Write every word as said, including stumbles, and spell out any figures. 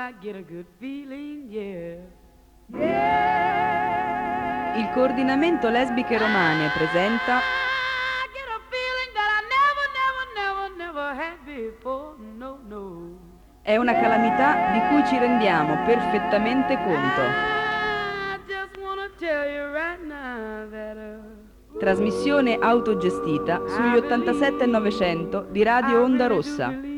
Il coordinamento lesbiche romane presenta È una calamità di cui ci rendiamo perfettamente conto. Trasmissione autogestita sugli ottantasette e novecento di Radio Onda Rossa.